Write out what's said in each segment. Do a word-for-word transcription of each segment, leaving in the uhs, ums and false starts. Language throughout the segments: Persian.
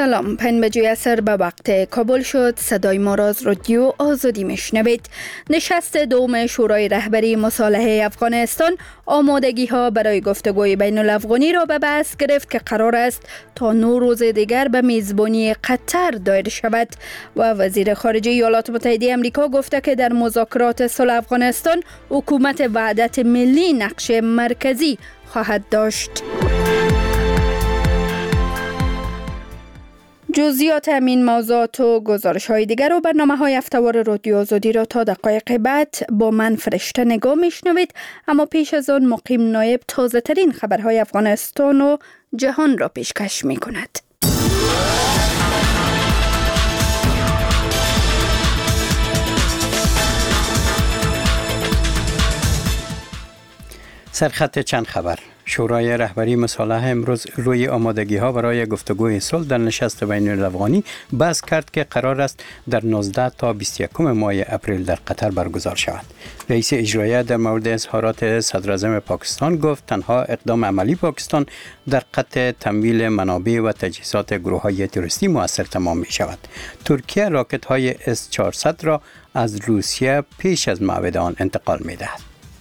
سلام، پنج بجه عصر به وقت کابل شد. صدای ما را از رادیو آزادی میشنوید. نشست دوم شورای رهبری مصالحه افغانستان آمادگی ها برای گفتگوی بین الافغانی را به بحث گرفت که قرار است تا نو روز دیگر به میزبانی قطر دایر شود و وزیر خارجه ایالات متحده آمریکا گفته که در مذاکرات صلح افغانستان حکومت وحدت ملی نقش مرکزی خواهد داشت. جزئیات همین موضوعات و گزارش های دیگر و برنامه های هفته‌وار رادیو آزادی را تا دقایق بعد با من فرشته نگاه میشنوید. اما پیش از آن مقیم نایب تازه ترین خبرهای افغانستان و جهان را پیشکش می کند. سرخط چند خبر. شورای رهبری مصالحه امروز روی آمادگی ها برای گفتگوی صلح در نشست بین الافغانی بحث کرد که قرار است در نوزده تا بیست و یک ماه اپریل در قطر برگزار شود. رئیس اجرایی در مورد اظهارات صدر اعظم پاکستان گفت تنها اقدام عملی پاکستان در قطع تمویل منابع و تجهیزات گروه های تروریستی مؤثر تمام می شود. ترکیه راکت های اس چهارصد را از روسیه پیش از موعد آن انتقال می دهد.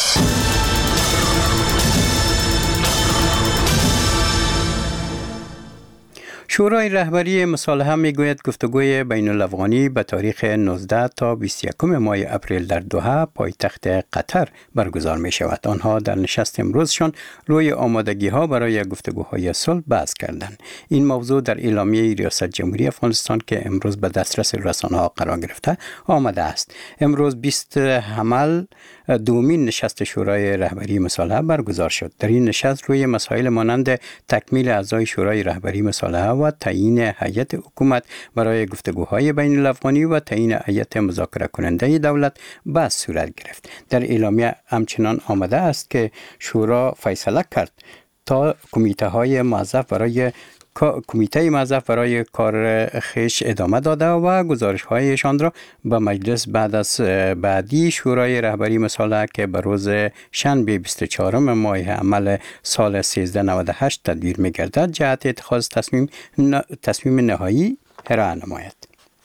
شورای رهبری مصالحه میگوید گفتگوی بین الافغانی به تاریخ نوزده تا بیست و یک ماه اپریل در دوحه پایتخت قطر برگزار می شود. آنها در نشست امروزشان روی آمادگی ها برای گفتگوهای صلح بحث کردند. این موضوع در اعلامیه ریاست جمهوری افغانستان که امروز به دسترس رسانه ها قرار گرفته آمده است. امروز بیست حمل دومین نشست شورای رهبری مصالحه برگزار شد. در این نشست روی مسائل مانند تکمیل اعضای شورای رهبری مصالحه و تعیین هیئت حکومت برای گفتگوهای بین الافغانی و تعیین هیئت مذاکره کننده دولت بحث صورت گرفت. در اعلامیه همچنان آمده است که شورا فیصله کرد تا کمیته های موظف برای کمیته موظف برای کار خیش ادامه داده و گزارش هایشان را به مجلس بعد از بعدی شورای رهبری مصالحه که به روز شنبه بیست و چهارم ماه عمل سال سیزده نود و هشت تدبیر می گردد جهت اتخاذ تصمیم تصمیم نهایی ارائه نماید.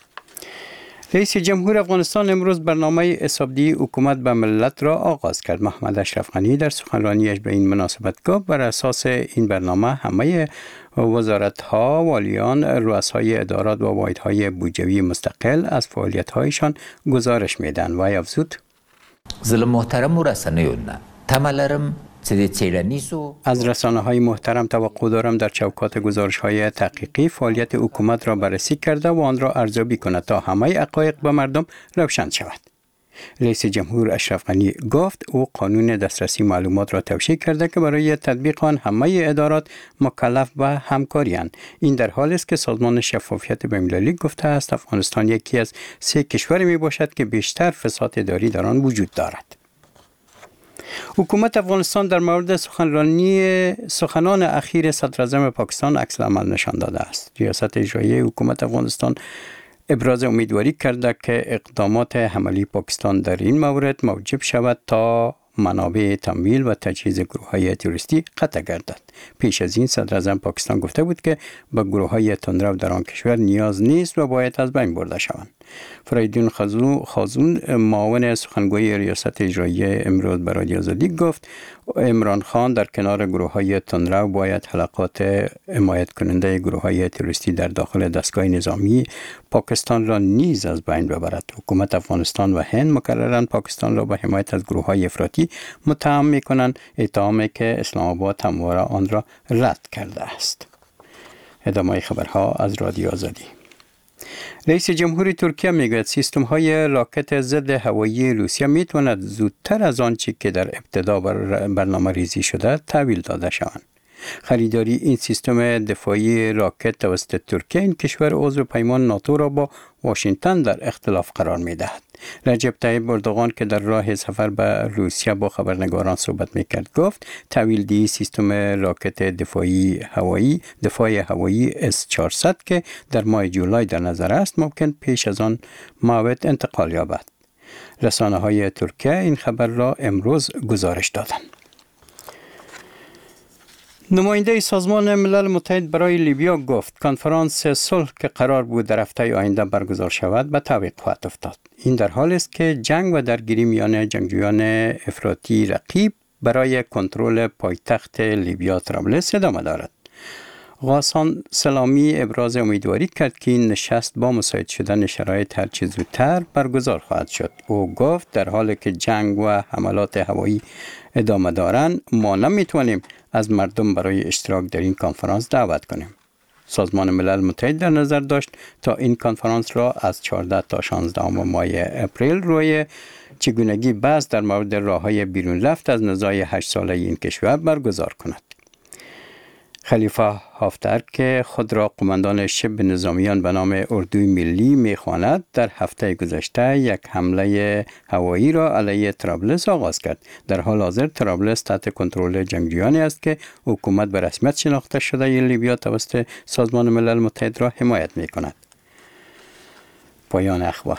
رئیس جمهور افغانستان امروز برنامه حسابدهی حکومت به ملت را آغاز کرد. محمد اشرف غنی در سخنرانیش به این مناسبت گفت بر اساس این برنامه همه وزارت‌ها، والیان، رؤسای ادارات و واحدهای بودجوی مستقل از فعالیت‌هایشان گزارش میدن و افزود: زل محترم و رسانه‌یونه تملرم از رسانه های محترم توقع دارم در چوکات گزارش های تحقیقی فعالیت حکومت را بررسی کرده و آن را ارزیابی کند تا همه حقایق به مردم روشن شود. رئیس جمهور اشرف غنی گفت او قانون دسترسی معلومات را توشیح کرده که برای تطبیق آن همه ادارات مکلف و همکاری‌اند. این در حالی است که سازمان شفافیت بین‌المللی گفته است افغانستان یکی از سه کشور می باشد که بیشتر فساد اداری در آن وجود دارد. حکومت افغانستان در مورد سخنرانی سخنان اخیر صدر اعظم پاکستان عکس العمل نشان داده است. ریاست اجرایی حکومت افغانستان ابراز امیدواری کرده که اقدامات عملی پاکستان در این مورد موجب شود تا منابع تمویل و تجهیز گروه‌های تروریستی قطع گردد. پیش از این صدر اعظم پاکستان گفته بود که به گروه‌های تندرو در آن کشور نیاز نیست و باید از بین برده شوند. فریدون خازون معاون سخنگوی ریاست اجرایی امروز به رادیو آزادی گفت عمران خان در کنار گروه‌های تندرو باید حلقات حمایت کننده گروه‌های تروریستی در داخل دستگاه نظامی پاکستان را نیز از بین ببرد. حکومت افغانستان و هند مکرراً پاکستان را به حمایت از گروه‌های افراطی متهم می‌کنند، اتهامی که اسلام آباد همواره آن را رد کرده است. ادامه خبرها از رادیو آزادی. رئیس جمهوری ترکیه میگوید سیستم های راکت ضد هوایی روسیه میتواند زودتر از آنچه که در ابتدا بر برنامه ریزی شده تحویل داده شوند. خریداری این سیستم دفاعی راکت توسط ترکیه این کشور عضو پیمان ناتو را با واشنگتن در اختلاف قرار می‌دهد. رجب طیب اردوغان که در راه سفر به روسیه با خبرنگاران صحبت می‌کرد گفت تحویل دهی سیستم راکت دفاعی هوایی دفاع هوایی اس چهارصد که در ماه جولای در نظر است ممکن پیش از آن موعد انتقال یابد. رسانه‌های ترکیه این خبر را امروز گزارش دادند. نماینده سازمان ملل متحد برای لیبیا گفت کنفرانس صلح که قرار بود در هفته آینده برگزار شود به تعویق خواهد افتاد. این در حالی است که جنگ و درگیری میان جنگجویان افراطی رقیب برای کنترل پایتخت لیبیا طرابلس ادامه دارد. غاسان سلامی ابراز امیدواری کرد که این نشست با مساعد شدن شرایط هرچه زودتر برگزار خواهد شد. او گفت در حالی که جنگ و حملات هوایی ادامه دارند ما نمیتوانیم از مردم برای اشتراک در این کنفرانس دعوت کنیم. سازمان ملل متحد در نظر داشت تا این کنفرانس را از چهارده تا شانزده ماه اپریل روی چگونگی بحث در مورد راه‌های بیرون رفت از نزاع هشت ساله این کشور برگزار کند. خلیفه حفتر که خود را قماندان شبه نظامیان به نام اردوی ملی می‌خواند در هفته گذشته یک حمله هوایی را علیه طرابلس آغاز کرد. در حال حاضر طرابلس تحت کنترل جنگجویانی است که حکومت به رسمیت شناخته شده لیبیا توسط سازمان ملل متحد را حمایت می‌کند. پایان اخبار.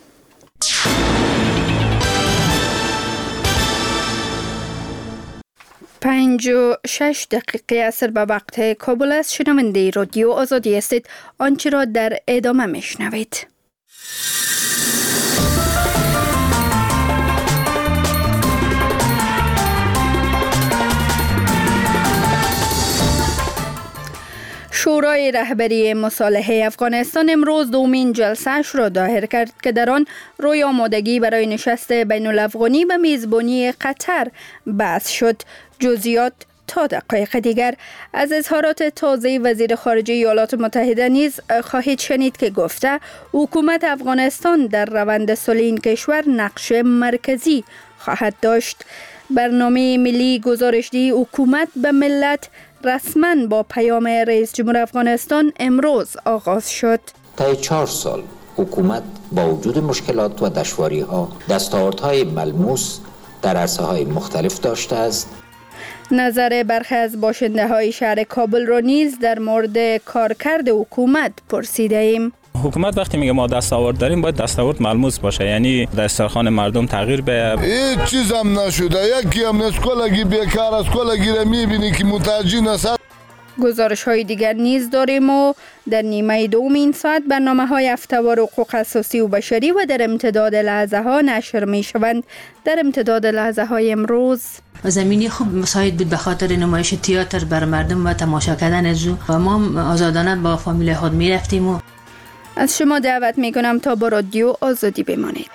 پنج و شش دقیقه عصر به وقت کابل است. شنونده رادیو آزادی هستید. آنچه را در ادامه میشنوید. شورای رهبری مصالحه افغانستان امروز دومین جلسه‌اش را دایر کرد که در آن روی آمادگی برای نشست بین الافغانی به میزبانی قطر بحث شد. جزئیات تا دقایق دیگر. از اظهارات تازه وزیر خارجه ایالات متحده نیز خواهید شنید که گفته حکومت افغانستان در روند صلح این کشور نقش مرکزی خواهد داشت. برنامه ملی گزارش‌دهی حکومت به ملت رسما با پیام رئیس جمهور افغانستان امروز آغاز شد. طی چهار سال حکومت با وجود مشکلات و دشواری‌ها دستاوردهای ملموس در عرصه‌های مختلف داشته است. نظر برخی از باشنده های شهر کابل را نیز در مورد کارکرد حکومت پرسیده ایم. حکومت وقتی میگه ما دستاورد داریم باید دستاورد ملموس باشه، یعنی دسترخوان مردم تغییر به هیچ چیز هم نشده. یکی هم نسکولگی بیکار است، کولگی را میبینی که مترجم است. گزارش های دیگر نیز داریم و در نیمه دوم این ساعت برنامه های هفته‌وار حقوق اساسی و بشری و در امتداد لحظه ها نشر می شوند. در امتداد لحظه های امروز زمینی خوب مساعد بود به خاطر نمایش تئاتر بر مردم و تماشا کردن از و ما آزادانه با فامیل خود می رفتیم. و از شما دعوت می کنم تا با رادیو آزادی بمانید.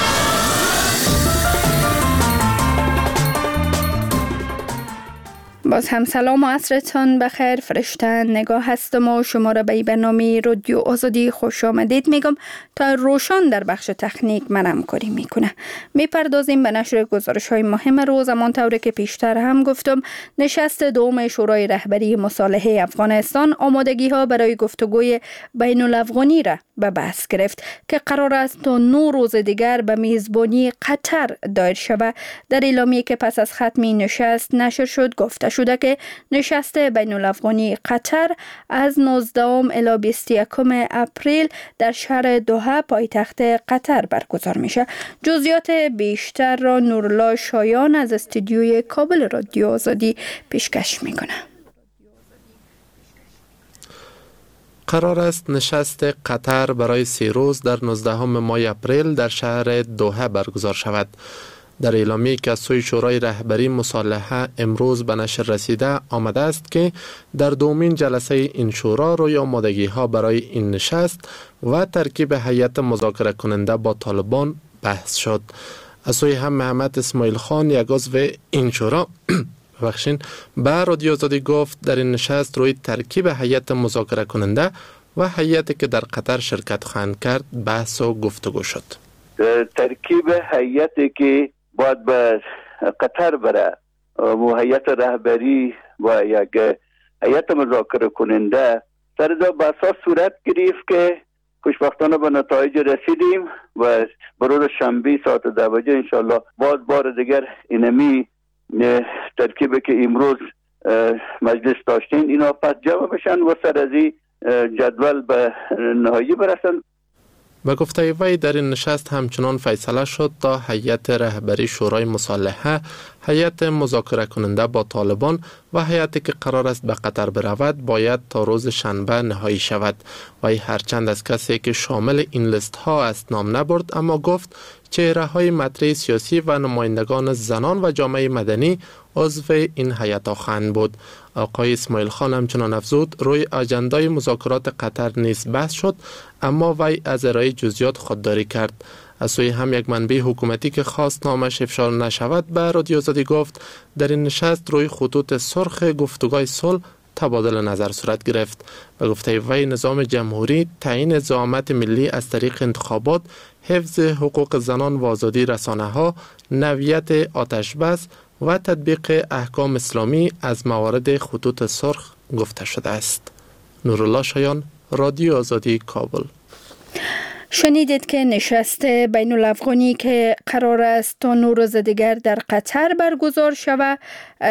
باز هم سلام و عصرتان بخیر. فرشته نگاه هستم و شما را به برنامه رادیو آزادی خوش آمدید میگم. تا روشان در بخش تکنیک من همکاری میکنه. میپردازیم به نشر گزارش های مهم روز. همانطور که پیشتر هم گفتم نشست دوم شورای رهبری مصالحه افغانستان آمادگی ها برای گفتگوی بین الافغانی را به بحث گرفت که قرار است تا نه روز دیگر به میزبانی قطر دایر شود. در اعلامیه که پس از ختم این نشست نشر شد گفته شده که نشست بین الافغانی قطر از نوزدهم الی بیست و یکم اپریل در شهر دوحه پایتخت قطر برگزار میشه. جزئیات بیشتر را نورالله شایان از استودیوی کابل رادیو آزادی پیشکش میکنه. قرار است نشست قطر برای سه روز در نوزدهم ماه اپریل در شهر دوحه برگزار شود. در اعلامیه که از سوی شورای رهبری مصالحه امروز به نشر رسیده آمده است که در دومین جلسه این شورا روی آمادگی ها برای این نشست و ترکیب هیئت مذاکره کننده با طالبان بحث شد. از سوی هم محمد اسماعیل خان یک عضو این شورا بخشین به رادیو آزادی گفت در این نشست روی ترکیب هیئت مذاکره کننده و هیئتی که در قطر شرکت خواهند کرد بحث و گفتگو شد. ترکیب هیئتی که باید به قطر بره و هیئت رهبری و یک هیئت مذاکره کننده سر دا به اساس صورت گرفت که خوشبختانه به نتایج رسیدیم و بروز شنبه ساعت ده بجه انشالله باز بار دیگر اینمی ترکیبی که امروز مجلس داشتین اینا پس جمع بشن و سر از این جدول به نهایی برسن. به گفته وی در این نشست همچنان فیصله شد تا هیئت رهبری شورای مصالحه، هیئت مذاکره کننده با طالبان و هیئتی که قرار است به قطر برود باید تا روز شنبه نهایی شود. وی هرچند از کسی که شامل این لیست ها است نام نبرد، اما گفت چهره های مطرح سیاسی و نمایندگان زنان و جامعه مدنی عضو این هیئت خواهند بود. آقای اسماعیل خان همچنان افزود روی اجندای مذاکرات قطر نیز بحث شد، اما وی از ارائه جزئیات خودداری کرد. از سوی هم یک منبع حکومتی که خواست نامش افشا نشود به رادیو آزادی گفت در این نشست روی خطوط سرخ گفتگوی صلح تبادل نظر صورت گرفت. به گفته وی نظام جمهوری تعیین زعامت ملی از طریق انتخابات، حفظ حقوق زنان و آزادی رسانه ها، نوعیت آتش بس و تطبیق احکام اسلامی از موارد خطوط سرخ گفته شده است. نورالله شایان، رادیو آزادی، کابل. شنیدید که نشست بین الافغانی که قرار است تا نو روز دیگر در قطر برگزار شود،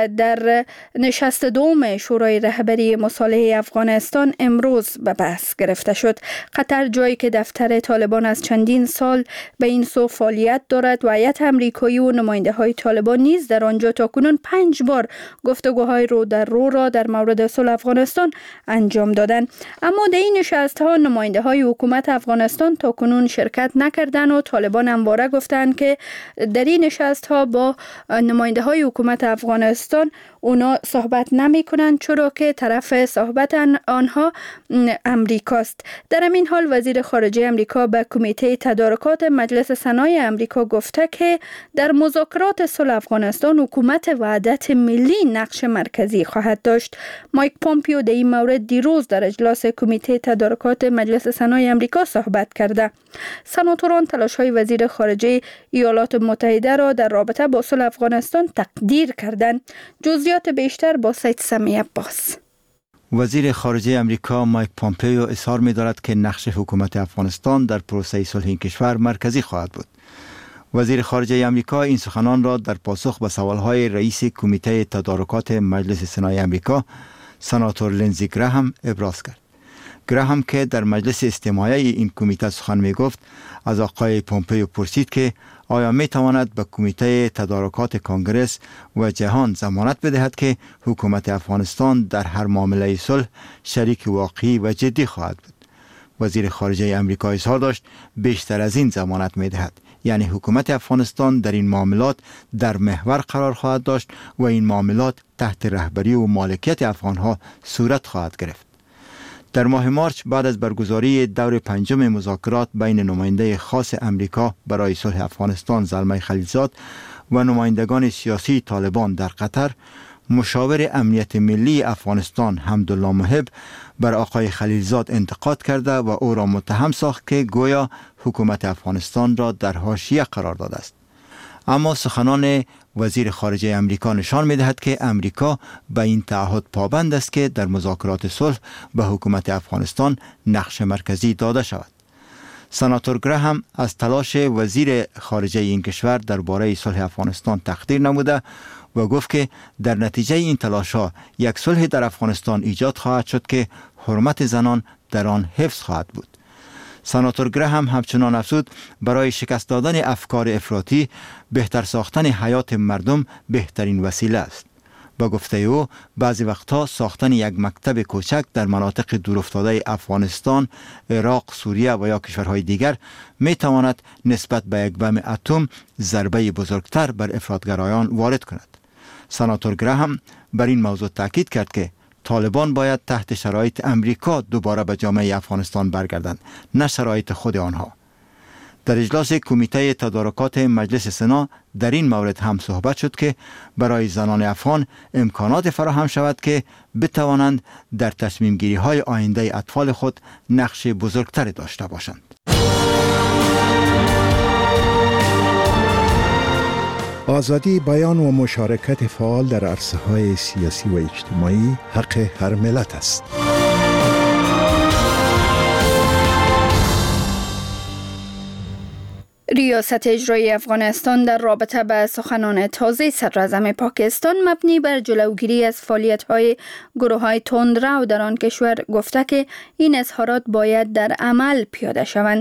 در نشست دوم شورای رهبری مصالحه افغانستان امروز به بحث گرفته شد. قطر جایی که دفتر طالبان از چندین سال به این سو فعالیت دارد و هیئت امریکایی و نماینده های طالبان نیز در آنجا تاکنون پنج بار گفتگوهای رو در رو را در مورد صلح افغانستان انجام دادند. اما در این نشست ها نماینده های حکومت افغانستان تاکنون شرکت نکردند و طالبان همواره گفتند که در این نشست ها با نماینده های حکومت افغانستان اونا صحبت نمی کنند، چرا که طرف صحبت آنها امریکاست. در همین حال وزیر خارجه امریکا به کمیته تدارکات مجلس سنای امریکا گفته که در مذاکرات صلح افغانستان حکومت وحدت ملی نقش مرکزی خواهد داشت. مایک پومپیو در این مورد دیروز در اجلاس کمیته تدارکات مجلس سنای امریکا صحبت کرده. سناتوران تلاش‌های وزیر خارجه ایالات متحده را در رابطه با صلح افغانستان تقدیر کردند. جزئیات بیشتر با سید سمی عباس. وزیر خارجه امریکا مایک پومپیو اظهار می‌دارد که نقش حکومت افغانستان در پروسه صلح این کشور مرکزی خواهد بود. وزیر خارجه امریکا این سخنان را در پاسخ به سوال‌های رئیس کمیته تدارکات مجلس سنای امریکا سناتور لینزی گراهام ابراز کرد. گراهام که در مجلس استماعی این کمیته سخن می گفت از آقای پومپیو پرسید که آیا می تواند به کمیته تدارکات کانگرس و جهان ضمانت بدهد که حکومت افغانستان در هر معامله صلح شریک واقعی و جدی خواهد بود. وزیر خارجه امریکا اظهار داشت بیشتر از این ضمانت می دهد، یعنی حکومت افغانستان در این معاملات در محور قرار خواهد داشت و این معاملات تحت رهبری و مالکیت افغانها صورت خواهد گرفت. در ماه مارچ بعد از برگزاری دور پنجم مذاکرات بین نماینده خاص امریکا برای صلح افغانستان زلمه خلیلزاد و نمایندگان سیاسی طالبان در قطر، مشاور امنیت ملی افغانستان حمدالله محب بر آقای خلیلزاد انتقاد کرده و او را متهم ساخت که گویا حکومت افغانستان را در حاشیه قرار داده است. اما سخنان وزیر خارجه امریکا نشان می‌دهد که امریکا به این تعهد پابند است که در مذاکرات صلح به حکومت افغانستان نقش مرکزی داده شود. سناتور گراهام از تلاش وزیر خارجه این کشور درباره صلح افغانستان تقدیر نموده و گفت که در نتیجه این تلاش‌ها یک صلح در افغانستان ایجاد خواهد شد که حرمت زنان در آن حفظ خواهد بود. سناتور گراهام همچنان افزود برای شکست دادن افکار افراطی بهتر ساختن حیات مردم بهترین وسیله است. با گفته او بعضی وقتها ساختن یک مکتب کوچک در مناطق دورافتاده افغانستان، عراق، سوریه و یا کشورهای دیگر می تواند نسبت به یک بم اتم ضربه بزرگتر بر افراطگرایان وارد کند. سناتور گراهام بر این موضوع تاکید کرد که طالبان باید تحت شرایط امریکا دوباره به جامعه افغانستان برگردند، نه شرایط خود آنها. در اجلاس کمیته تدارکات مجلس سنا در این مورد هم صحبت شد که برای زنان افغان امکانات فراهم شود که بتوانند در تصمیم گیری های آینده اطفال خود نقش بزرگتری داشته باشند. آزادی بیان و مشارکت فعال در عرصه های سیاسی و اجتماعی حق هر ملت است. ریاست اجرایی افغانستان در رابطه به سخنان تازه صدراعظم پاکستان مبنی بر جلوگیری از فعالیت‌های گروه‌های تندرو در آن کشور گفته که این اظهارات باید در عمل پیاده شوند.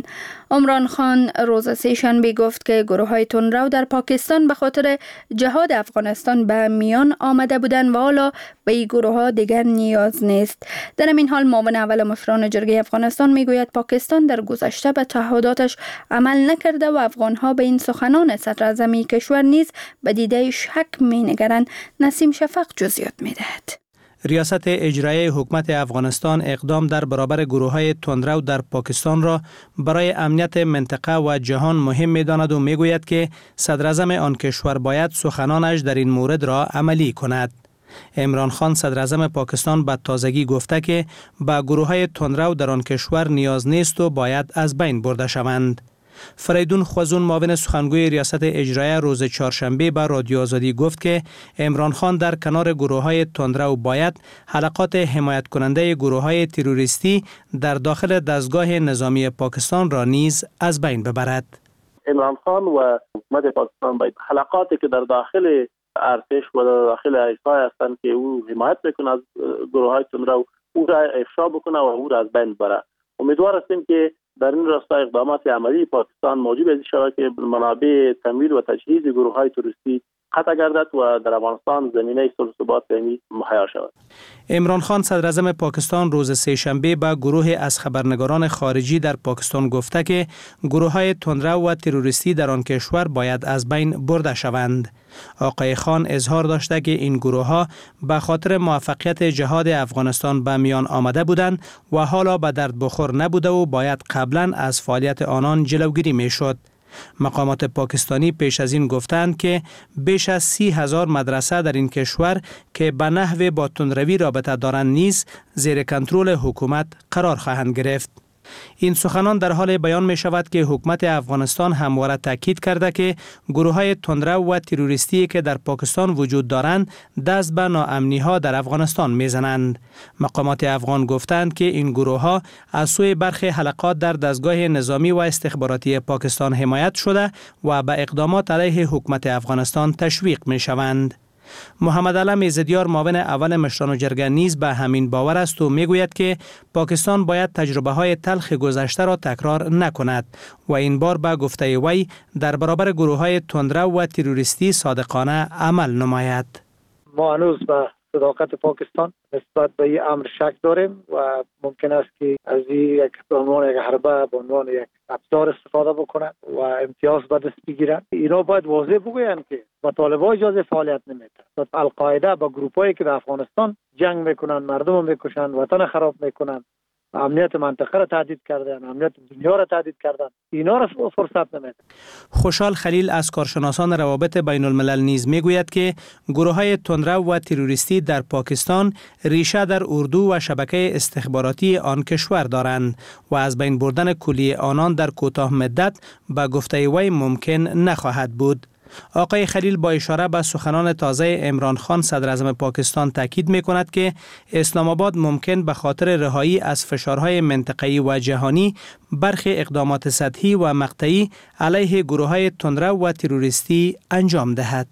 عمران خان روز سه‌شنبه گفت که گروه های تندرو در پاکستان به خاطر جهاد افغانستان به میان آمده بودند و حالا به این گروه ها دیگر نیاز نیست. در این حال معاون اول مشران جرگه افغانستان میگوید پاکستان در گذشته به تعهداتش عمل نکرده و افغان ها به این سخنان صدر اعظم کشور نیز به دیده شک مینگرند. نسیم شفق جزئیات میدهد. ریاست اجرایی حکومت افغانستان اقدام در برابر گروه‌های تندرو در پاکستان را برای امنیت منطقه و جهان مهم می‌داند و می‌گوید که صدر اعظم آن کشور باید سخنانش در این مورد را عملی کند. عمران خان صدر اعظم پاکستان به تازگی گفته که به گروه‌های تندرو در آن کشور نیاز نیست و باید از بین برده شوند. فریدون خوازون معاون سخنگوی ریاست اجرایی روز چهارشنبه به رادیو آزادی گفت که عمران خان در کنار گروه‌های تندرو باید حلقات حمایت کننده گروه‌های تروریستی در داخل دستگاه نظامی پاکستان را نیز از بین ببرد. عمران خان و حکومت پاکستان باید حلقاتی که در داخل ارتش و در داخل ایسای هستند که او حمایت میکنه از گروه‌های تندرو، او را افشا بکنه و او را از بین ببره. امیدوار هستیم که در این راستا اقدامات عملی پاکستان موجب از شود که منابع تمویل و تجهیز گروه‌های تروریستی قطع گردد و در افغانستان زمینه صلح و ثبات مهیا شود. عمران خان صدر اعظم پاکستان روز سه‌شنبه به گروه از خبرنگاران خارجی در پاکستان گفته که گروه‌های تندرو و تروریستی در آن کشور باید از بین برده شوند. آقای خان اظهار داشته که این گروه‌ها به خاطر موفقیت جهاد افغانستان به میان آمده بودند و حالا به درد بخور نبوده و باید قبلا از فعالیت آنان جلوگیری می‌شد. مقامات پاکستانی پیش از این گفتند که بیش از سی هزار مدرسه در این کشور که به نحو با تندروی رابطه دارند نیز زیر کنترل حکومت قرار خواهند گرفت. این سخنان در حال بیان می شود که حکومت افغانستان همواره تاکید کرده که گروه‌های تندرو و تروریستی که در پاکستان وجود دارند دست به ناامنی‌ها در افغانستان می‌زنند. مقامات افغان گفتند که این گروه‌ها از سوی برخی حلقات در دستگاه نظامی و استخباراتی پاکستان حمایت شده و به اقدامات علیه حکومت افغانستان تشویق می‌شوند. محمد علم ایزدیار معاون اول مشران جرگه نیز به همین باور است و میگوید که پاکستان باید تجربه های تلخ گذشته را تکرار نکند و این بار به گفته وی در برابر گروه های تندرو و تروریستی صادقانه عمل نماید. ما هنوز به صداقت پاکستان نسبت به این امر شک داریم و ممکن است که از این یک به عنوان یک حربه به عنوان یک ابزار استفاده بکنند و امتیاز به دست بگیرند. اینا باید واضح بگویند که با طالبان اجازه فعالیت نمیده. القاعده با گروپایی که در افغانستان جنگ میکنن، مردم رو میکشن، وطن خراب میکنن، امنیت منطقه را تهدید کردن، امنیت دنیا را تهدید کردن، اینا را فرصت نمیده. خوشحال خلیل از کارشناسان روابط بین الملل نیز میگوید که گروه‌های تندرو و تروریستی در پاکستان ریشه در اردو و شبکه استخباراتی آن کشور دارند و از بین بردن کلی آنان در کوتاه مدت به گفته وی ممکن نخواهد بود. آقای خلیل با اشاره به سخنان تازه عمران خان صدر اعظم پاکستان تاکید می کند که اسلام آباد ممکن به خاطر رهایی از فشارهای منطقه‌ای و جهانی برخی اقدامات سطحی و مقطعی علیه گروه‌های تندرو و تروریستی انجام دهد.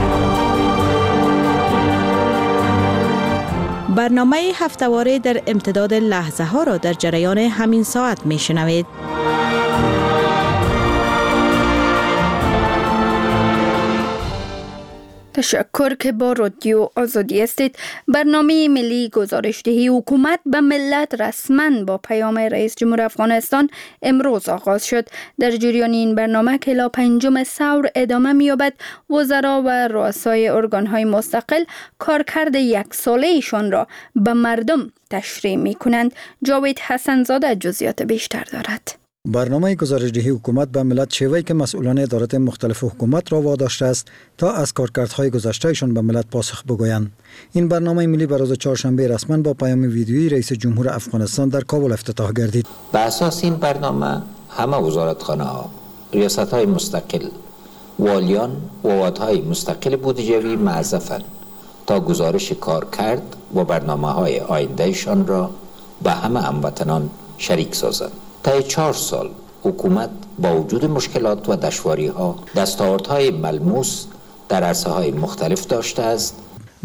برنامه هفته‌واره در امتداد لحظه ها را در جریان همین ساعت می شنوید. تشکر که با رادیو آزادی هستید. برنامه ملی گزارش‌دهی حکومت به ملت رسما با پیام رئیس جمهور افغانستان امروز آغاز شد. در جریان این برنامه که الی پنجم ثور ادامه می‌یابد، وزرا و رؤسای ارگان‌های مستقل کارکرد یک ساله ایشان را به مردم تشریح می‌کنند. جاوید حسن‌زاده جزئیات بیشتر دارد. برنامه گزارش‌دهی حکومت به ملت شیوهی که مسئولان ادارات مختلف حکومت را واداشته است تا از کارکردهای گذشتهشان به ملت پاسخ بگویند. این برنامه ملی بر روز چهارشنبه رسما با پیام ویدیویی رئیس جمهور افغانستان در کابل افتتاح گردید. به اساس این برنامه همه وزارتخانه‌ها، ریاست‌های مستقل، والیان و واحدهای مستقل بودجه‌ای موظفند تا گزارش کارکرد و برنامه‌های آیندهشان را به همه هموطنان شریک سازند. طی چهار سال حکومت با وجود مشکلات و دشواری‌ها دستاوردهای ملموس در عرصه‌های مختلف داشته است.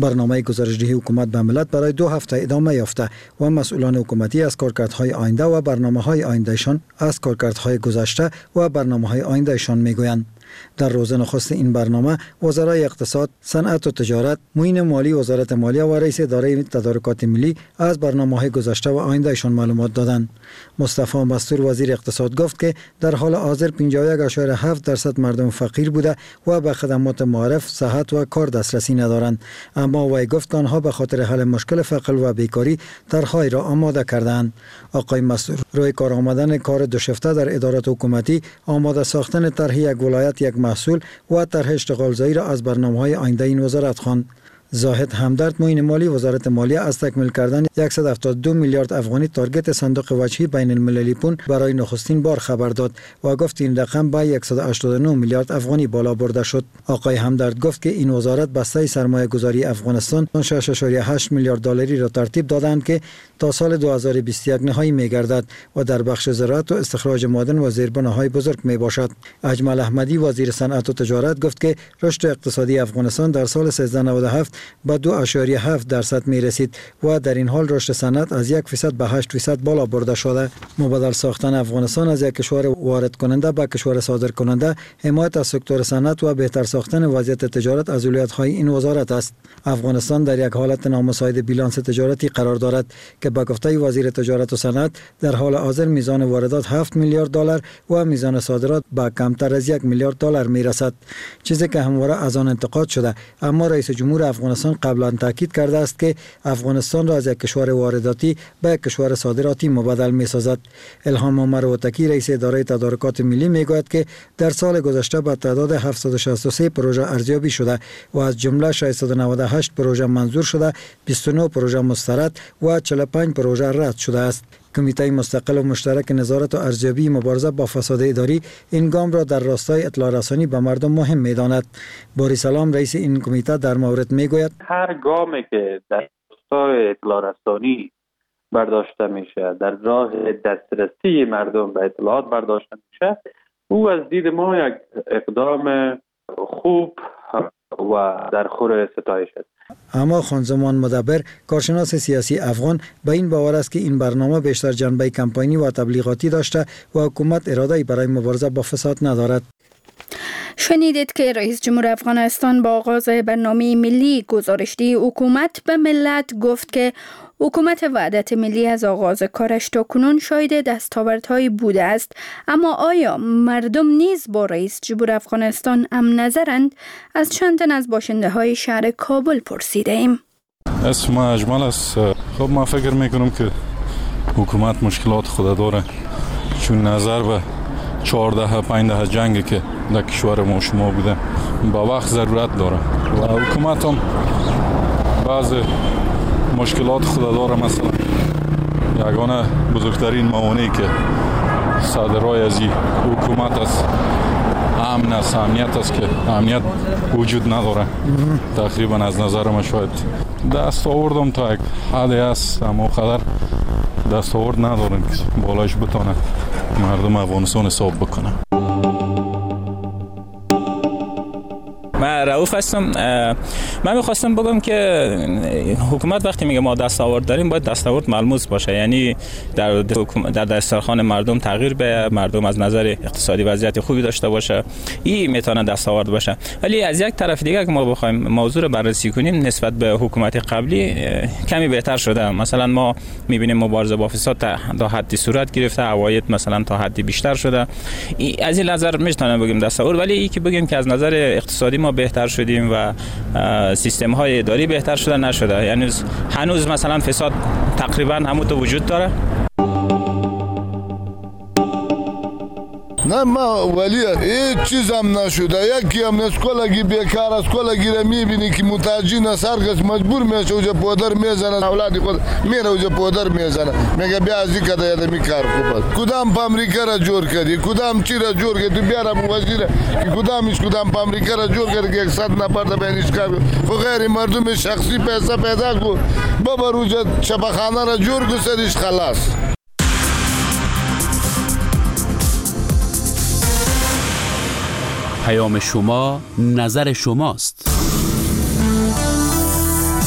برنامه گزارش‌دهی حکومت به ملت برای دو هفته ادامه یافته و مسئولان حکومتی از کارکردهای آینده و برنامه‌های آیندهشان از کارکردهای گذشته و برنامه‌های آیندهشان میگویند. در روز نخست این برنامه وزرای اقتصاد، صنعت و تجارت، معین مالی وزارت مالیه و رئیس اداره تدارکات ملی از برنامه‌های گذشته و آیندهشان معلومات دادند. مصطفی مستور وزیر اقتصاد گفت که در حال حاضر پنجاه و یک اشاره هفت درصد مردم فقیر بوده و به خدمات معرف، صحت و کار دسترسی ندارند، اما وی گفت آنها به خاطر حل مشکل فقر و بیکاری طرح‌های را آماده کردند. آقای مستور روی کار آمدن کار دو شفته در ادارات حکومتی، آماده ساختن طرح یک ولایت یک محصول و طرح اشتغالزایی را از برنامه‌های آینده این وزارت خواند. زاهد همدرد معین مالی وزارت مالیه از تکمیل کردن صد و هفتاد و دو میلیارد افغانی تارگت صندوق وجهی بین المللی پون برای نخستین بار خبر داد و گفت این رقم به صد و هشتاد و نه میلیارد افغانی بالا برده شد. آقای همدرد گفت که این وزارت بسته سرمایه گذاری افغانستان شش و هشت میلیارد دلاری را ترتیب دادند که تا سال دو هزار و بیست و یک نهایی می گردد و در بخش زراعت و استخراج معدن و زیربناهای بزرگ می باشد. اجمل احمدی وزیر صنعت و تجارت گفت که رشد اقتصادی افغانستان در سال سیزده نود و هفت به دو اشاریه هفت درصد می رسید و در این حال رشد صنعت از یک فیصد به هشت فیصد بالا برده شده. مبادل ساختن افغانستان از یک کشور وارد کننده به کشور صادر کننده، حمایت از سکتور صنعت و بهتر ساختن وضعیت تجارت از اولویت‌های این وزارت است. افغانستان در یک حالت نامساعد بیلانس تجارتی قرار دارد که به گفته وزیر تجارت و صنعت در حال حاضر میزان واردات هفت میلیارد دلار و میزان صادرات به کمتر از یک میلیارد دلار می رسد، چیزی که همواره از آن انتقاد شده. اما رئیس جمهور افغانستان قبلا تاکید کرده است که افغانستان را از یک کشور وارداتی به یک کشور صادراتی مبادل می سازد. الهام مروتکی رئیس اداره تدارکات ملی می گوید که در سال گذشته به تعداد هفتصد و شصت و سه پروژه ارزیابی شده و از جمله ششصد و نود و هشت پروژه منظور شده، بیست و نه پروژه مسترد و چهل و پنج پروژه رد شده است. کمیته مستقل و مشترک نظارت و ارزیابی مبارزه با فساد اداری این گام را در راستای اطلاع رسانی به مردم مهم می‌داند. باری سلام رئیس این کمیته در مورد میگوید هر گامی که در راستای اطلاع رسانی برداشته میشه، در راه دسترسی مردم به اطلاعات برداشته میشه، او از دید ما یک اقدام خوب و در خور ستایش است. اما خانزمان مدبر کارشناس سیاسی افغان به این باور است که این برنامه بیشتر جنبه کمپاینی و تبلیغاتی داشته و حکومت اراده‌ای برای مبارزه با فساد ندارد. شنیدید که رئیس جمهور افغانستان با آغاز برنامه ملی گزارش‌دهی حکومت به ملت گفت که حکومت وحدت ملی از آغاز کارش تا کنون شاهد دستاوردهایی بوده است، اما آیا مردم نیز با رئیس جمهور افغانستان هم نظرند؟ از چند تن از باشنده های شهر کابل پرسیده ایم. اسم ما اجمل است. خب ما فکر میکنم که حکومت مشکلات خود داره، چون نظر به چهارده پنجده جنگی که در کشور ما شما بوده با وقت ضرورت داره و حکومت هم بعض مشکلات خود داره. مثلا یگانه بزرگترین موانعی که صادرای از این حکومت است امن است، امنیت است که امنیت وجود نداره. تقریبا از نظر ما شاید دست آوردم تا یک حدی است، اما خدر دست آورد ندارن که بالاش بتانه مردم افغانستان حساب بکنه. من رؤوف هستم. من می‌خواستم بگم که حکومت وقتی میگه ما دستاورد داریم باید دستاورد ملموس باشه، یعنی در در دسترخوان مردم تغییر به مردم از نظر اقتصادی وضعیت خوبی داشته باشه، این میتونه دستاورد باشه. ولی از یک طرف دیگه که ما بخوایم موضوع رو بررسی کنیم نسبت به حکومت قبلی کمی بهتر شده. مثلا ما میبینیم مبارزه با فساد تا حدی صورت گرفته، عواید مثلا تا حدی بیشتر شده. از این نظر میتونه بگیم دستاورد، ولی این که بگیم که از نظر اقتصادی ما بهتر شدیم و سیستم های اداری بهتر شده نشده. یعنی هنوز مثلا فساد تقریبا همون تو وجود داره. نه ما ولی هیچ چیز هم نشده. یکی هم نیست کلگی بیکار است، کلگی را میبینی که متاجین است، هر کس مجبور میشه اوجا پودر میزنه، اولادی خود میره اوجا پودر میزنه، میگه بیا از این کده یادمی کار خوب است. کدام پا امریکا را جور کردی، کدام چی را جور کردی، بیارم وزیر که کدامش کدام پا امریکا را جور کردی که یک صد نفر دا بینش کابی خو غیر مردم شخصی پیسه پیدا کو بابر اوجا شبخانه را جور کو سرش خلاص. پیام شما نظر شماست.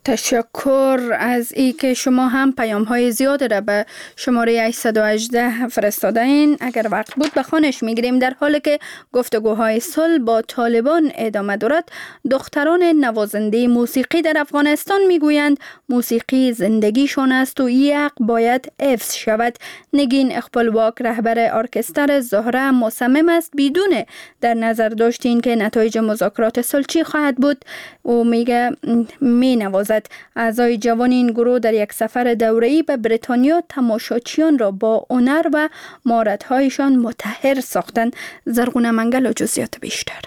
تشکر از ای که شما هم پیام های زیاد را به شماره هشتصد و هجده فرستاده این. اگر وقت بود به خوانش میگیریم. در حالی که گفتگوهای صلح با طالبان ادامه دارد، دختران نوازنده موسیقی در افغانستان میگویند موسیقی زندگیشان است و یک حق باید حفظ شود. نگین اقبالواک رهبر ارکستر زهره مصمم است بدون در نظر داشتین که نتایج مذاکرات صلح چی خواهد بود و میگه می نوازد. اعضای جوان این گروه در یک سفر دوره‌ای به بریتانیا تماشاچیان را با هنر و مهارت‌هایشان متحر ساختند. زرغونه منگل و جزئیات بیشتر.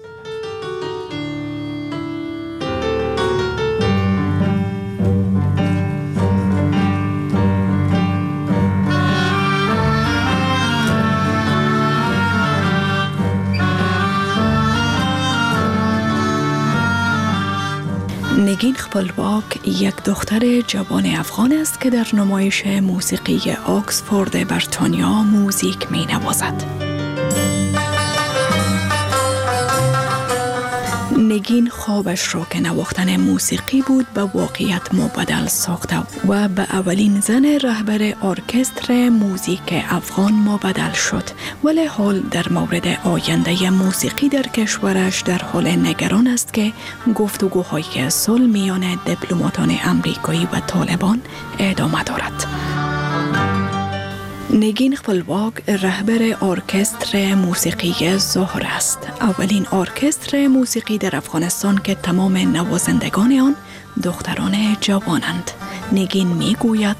نگین اقبالواک یک دختر جوان افغان است که در نمایش موسیقی آکسفورد بریتانیا موزیک می نوازد. نگین خوابش را که نواختن موسیقی بود به واقعیت مبدل ساخته و به اولین زن رهبر ارکستر موزیک افغان مبدل شد، ولی حال در مورد آینده موسیقی در کشورش در حال نگران است که گفتگوهای صلح میان دیپلماتان امریکایی و طالبان ادامه دارد. نگین اقبالواک رهبر ارکستر موسیقی زهره است. اولین ارکستر موسیقی در افغانستان که تمام نوازندگان آن دختران جوانند. نگین میگوید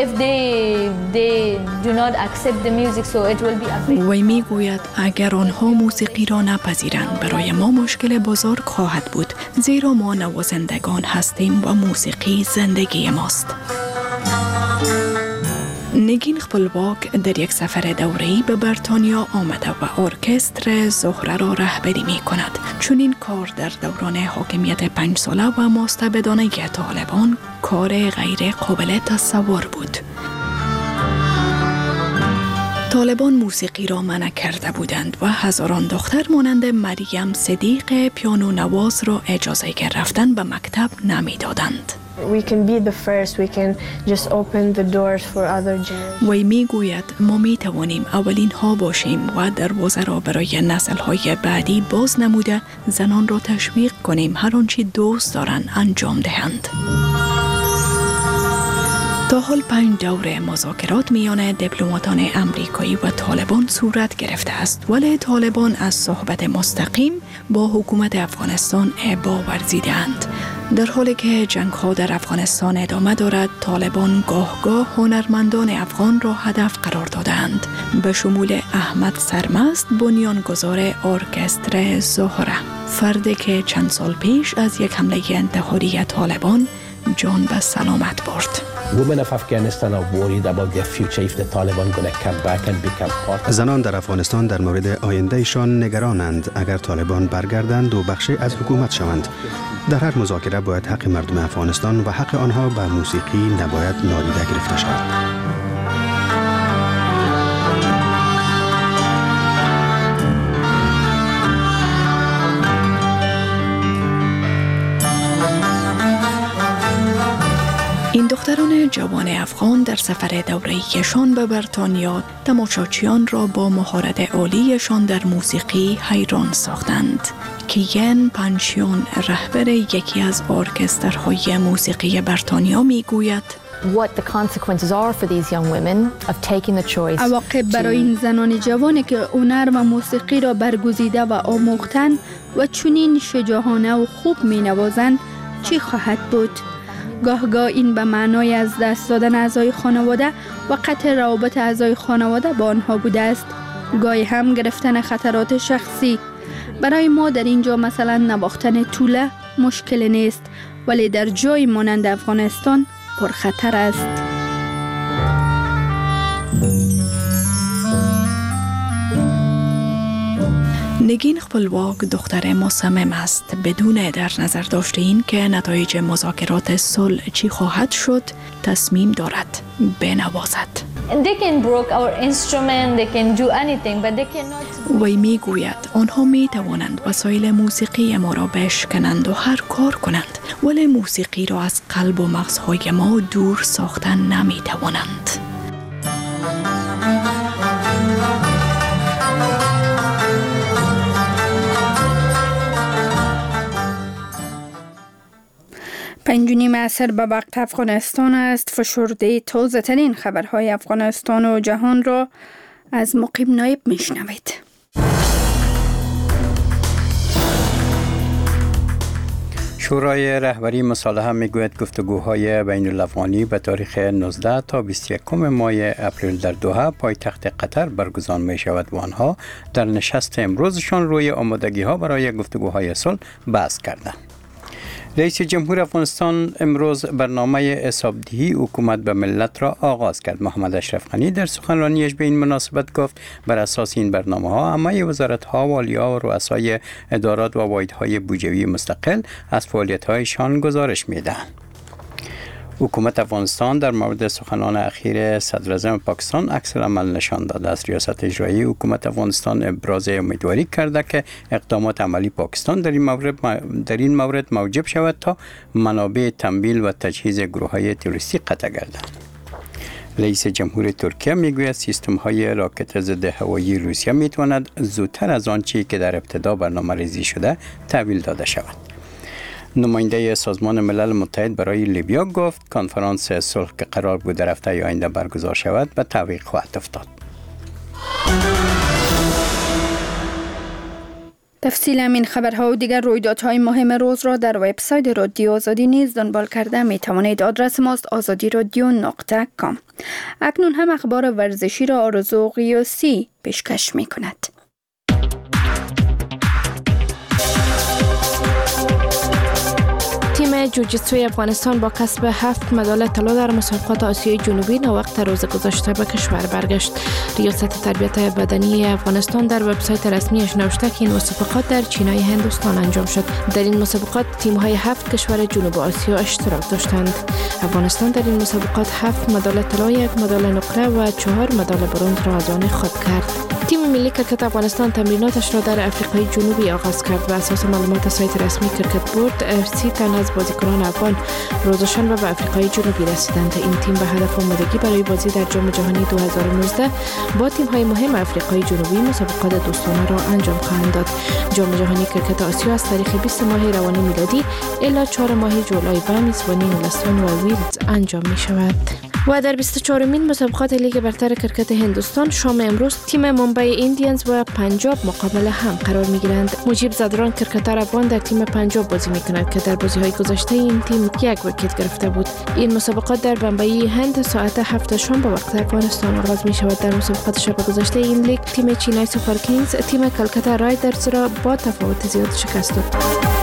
وی میگوید اگر آنها موسیقی را نپذیرند برای ما مشکل بزرگ خواهد بود، زیرا ما نوازندگان هستیم و موسیقی زندگی ماست. نگین اقبالواک در یک سفر دوره‌ای به بریتانیا آمده و ارکستر زهره را رهبری می کند. چون این کار در دوران حاکمیت پنج ساله و مستبدانه طالبان کار غیر قابل تصور بود. طالبان موسیقی را منع کرده بودند و هزاران دختر مانند مریم صدیق پیانو نواز را اجازه رفتن به مکتب نمی دادند. We can be the first. We can just open the doors for other generations. وی می گوید ما می توانیم اولین ها باشیم و دروازه را برای نسل های بعدی باز نموده زنان را تشویق کنیم هر آنچه دوست دارند انجام دهند. تا حال پنج دور مذاکرات میان دیپلماتان امریکایی و طالبان صورت گرفته است، ولی طالبان از صحبت مستقیم با حکومت افغانستان ابا ورزیدند. در حالی که جنگ ها در افغانستان ادامه دارد، طالبان گاه گاه هنرمندان افغان را هدف قرار دادند، به شمول احمد سرمست بنیانگذار ارکستر زهره، فردی که چند سال پیش از یک حمله انتحاری طالبان جان به سلامت برد. زنان در افغانستان در مورد آیندهشان نگرانند. اگر طالبان برگردند و بخشی از حکومت شوند، در هر مذاکره باید حق مردم افغانستان و حق آنها به موسیقی نباید نادیده گرفته شود. این دختران جوان افغان در سفر دوره‌ایشان به بریتانیا تماشاچیان را با مهارت عالیشان در موسیقی حیران ساختند. کیان پنشیون رهبر یکی از ارکسترهای موسیقی بریتانیا میگوید عواقب برای این زنان جوانی که هنر و موسیقی را برگزیده و آموختند و چنین شجاعانه و خوب می نوازند چی خواهد بود؟ گاه گاه این به معنای از دست دادن اعضای خانواده و قطع روابط اعضای خانواده با آنها بوده است. گاهی هم گرفتن خطرات شخصی. برای ما در اینجا مثلا نواختن توله مشکل نیست، ولی در جای مانند افغانستان پرخطر است. نگین اقبالواک دختر مصمم است بدون در نظر داشت این که نتایج مذاکرات صلح چی خواهد شد تصمیم دارد بنوازد. they can break our instrument, they can do anything, but they cannot. وی می گوید آنها می توانند وسایل موسیقی ما را بشکنند و هر کار کنند، ولی موسیقی را از قلب و مغزهای ما دور ساختن نمی توانند. پنج و نیم عصر به وقت افغانستان است. فشرده تازه ترین خبرهای افغانستان و جهان را از مقیم نایب میشنوید. شورای رهبری مصالحه میگوید گفتگوهای بین الافغانی به تاریخ نوزده تا بیست و یک ماه اپریل در دوحه پایتخت قطر برگزار می شود و آنها در نشست امروزشان روی آمادگی ها برای گفتگوهای صلح بحث کردند. رئیس جمهور افغانستان امروز برنامه حسابدهی حکومت به ملت را آغاز کرد. محمد اشرف غنی در سخنرانیش به این مناسبت گفت بر اساس این برنامه ها همه وزارت ها، والیا و رؤسای ادارات و واحدهای بودجه‌ای مستقل از فعالیت هایشان گزارش میدهند. حکومت افغانستان در مورد سخنان اخیر صدر اعظم پاکستان عکس العمل نشان داده است. ریاست اجرایی حکومت افغانستان ابراز امیدواری کرده که اقدامات عملی پاکستان در این مورد در این مورد موجب شود تا منابع تمویل و تجهیز گروه‌های تروریستی قطع گردند. رئیس جمهور ترکیه میگوید سیستم های راکت ضد هوایی روسیه میتواند زودتر از آنچه که در ابتدا برنامه‌ریزی شده تحویل داده شود. نماینده سازمان ملل متحد برای لیبیا گفت کنفرانس صلح که قرار بود در هفته آینده برگزار شود به تعویق خواهد افتاد. تفصیل این خبرها و دیگر رویدادهای مهم روز را در وبسایت رادیو آزادی نیز دنبال کرده می توانید. آدرس ماست آزادی رادیو نقطه کام. اکنون هم اخبار ورزشی را آرزو قیاسی پیشکش می کند. تیم جوجیتسوی افغانستان با کسب هفت مدال طلا در مسابقات آسیای جنوبی ناوقت روز گذشته به کشور برگشت. ریاست تربیت بدنی افغانستان در وبسایت رسمیش نوشته که این مسابقات در چینای هندوستان انجام شد. در این مسابقات تیم‌های هفت کشور جنوب آسیا اشتراک داشتند. افغانستان در این مسابقات هفت مدال طلا، یک مدال نقره و چهار مدال برنز را از آن خود کرد. تیم ملی کرکت افغانستان تمریناتش را در آفریقای جنوبی آغاز کرد. بر اساس معلومات سایت رسمی کرکت بورد، سی تن از بازیکنان افغان روز شنبه به آفریقای جنوبی رسیدند. این تیم به هدف آمادگی برای بازی در جام جهانی دو هزار و نوزده با تیم‌های مهم آفریقای جنوبی مسابقات دوستانه را انجام خواهند داد. جام جهانی کرکت آسیا از تاریخ بیست ماه روان میلادی الی چهار ماه جولای به میزبانی انگلستان و ویلز انجام می شود. و در بیست و چهارمین مسابقات لیگ برتر کرکت هندوستان شام امروز تیم ممبئی ایندیانز و پنجاب مقابل هم قرار می گیرند. مجیب زادران کرکتر افغان در تیم پنجاب بازی می کند که در بازی های گذشته این تیم یک ویکت گرفته بود. این مسابقات در بمبئی هند ساعت هفت شام به وقت افغانستان آغاز می شود. در مسابقات شب گذشته این لیگ تیم چینای سوپر کینگز تیم کلکتا رایدرز را با تفاوت زیاد شکست داد.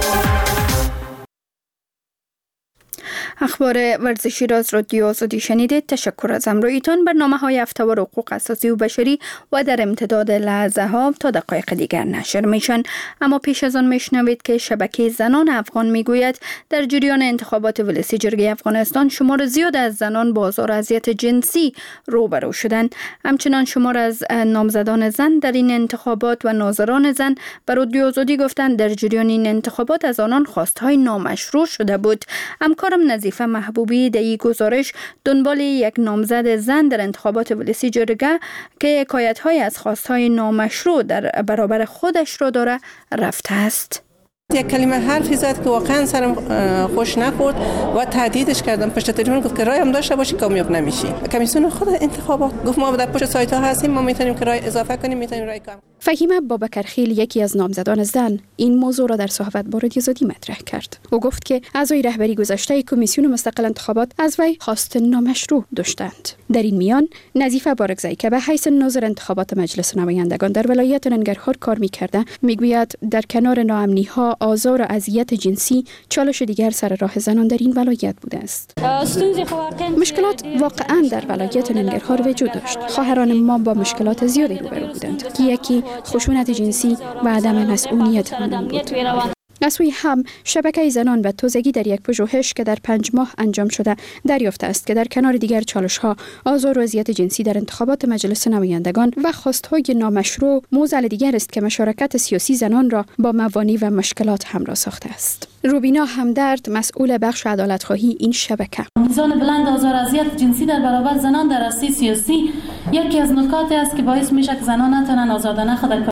اخبار ورزشی را از رادیو آزادی شنیدید. تشکر از همراهیتان. برنامه های هفته‌وار حقوق اساسی و بشری و در امتداد لحظه ها تا دقایق دیگر نشر میشن. اما پیش از آن میشنوید که شبکه زنان افغان میگوید در جریان انتخابات ولسی جرگه افغانستان شمار زیاد از زنان با آزار و اذیت جنسی روبرو شدند. همچنان شمار از نامزدان زن در این انتخابات و ناظران زن به رادیو آزادی گفتند در جریان این انتخابات از آنان خواستهای نامشروع شده بود. همکارم نظیفه محبوبی در این گزارش دنبال یک نامزد زن در انتخابات ولسی جرگه که حکایت‌های از خواستهای نامشروع در برابر خودش را داره رفته است. یک کلمه حرفی زد که واقعا سرم خوش نخورد و تهدیدش کردم. پشت تلفن گفت که رای هم داشته باشی کامیاب نمیشی. کمیسیون خود انتخابات گفت ما در پشت سایت ها هستیم، ما میتونیم که رای اضافه کنیم، میتونیم رای کم. فهیمه بابکرخیل یکی از نامزدان زن این موضوع را در صحبت با رادیو آزادی مطرح کرد. او گفت که اعضای رهبری گذشته کمیسیون مستقل انتخابات از وی خواست نامشروع داشتند. در این میان نظیفه بارگزایی که به حیث ناظر انتخابات مجلس نمایندگان در ولایت ننگرهار کار می‌کرده میگوید در کنار ناامنی‌ها، آزار و اذیت جنسی چالش دیگر سر راه زنان در این ولایت بوده است. مشکلات واقعا در ولایت ننگرهار وجود داشت. خواهران ما با مشکلات زیادی روبرو بودند که یکی خشونت جنسی و عدم مسئولیت آنان بود. از سوی هم شبکه زنان و توزیعی در یک پژوهش که در پنج ماه انجام شده دریافته است که در کنار دیگر چالش‌ها، آزار و اذیت جنسی در انتخابات مجلس نمایندگان و خواست‌های نامشروع موضوع دیگر است که مشارکت سیاسی زنان را با موانع و مشکلات همراه ساخته است. روبینا همدرد، مسئول بخش عدالت‌خواهی این شبکه: میزان بلند آزار و اذیت جنسی در برابر زنان در عرصه سیاسی یکی از نکاتی است که باعث میشه که زنان نتونن آزادانه خود